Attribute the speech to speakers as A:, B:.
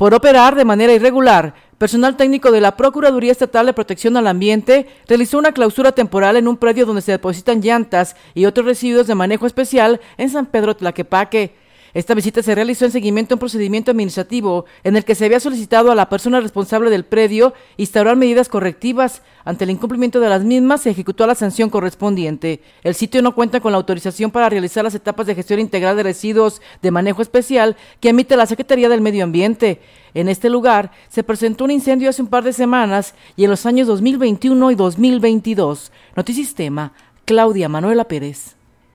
A: Por operar de manera irregular, personal técnico de la Procuraduría Estatal de Protección al Ambiente realizó una clausura temporal en un predio donde se depositan llantas y otros residuos de manejo especial en San Pedro Tlaquepaque. Esta visita se realizó en seguimiento a un procedimiento administrativo en el que se había solicitado a la persona responsable del predio instaurar medidas correctivas. Ante el incumplimiento de las mismas, se ejecutó la sanción correspondiente. El sitio no cuenta con la autorización para realizar las etapas de gestión integral de residuos de manejo especial que emite la Secretaría del Medio Ambiente. En este lugar se presentó un incendio hace un par de semanas y en los años 2021 y 2022. Notisistema, Claudia Manuela Pérez.